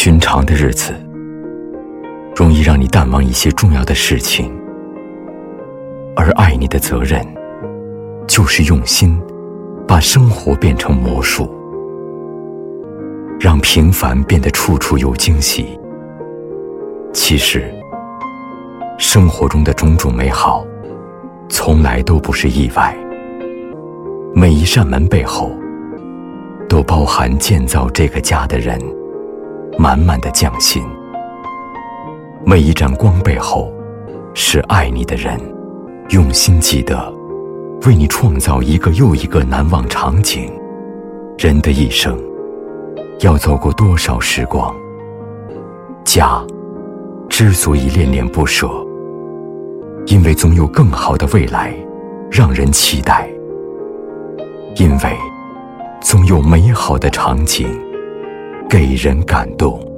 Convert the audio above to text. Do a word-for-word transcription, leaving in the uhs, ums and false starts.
寻常的日子容易让你淡忘一些重要的事情，而爱你的责任就是用心把生活变成魔术，让平凡变得处处有惊喜。其实生活中的种种美好从来都不是意外，每一扇门背后都包含建造这个家的人满满的匠心，每一盏光背后是爱你的人用心记得为你创造一个又一个难忘场景。人的一生要走过多少时光，家之所以恋恋不舍，因为总有更好的未来让人期待，因为总有美好的场景给人感动。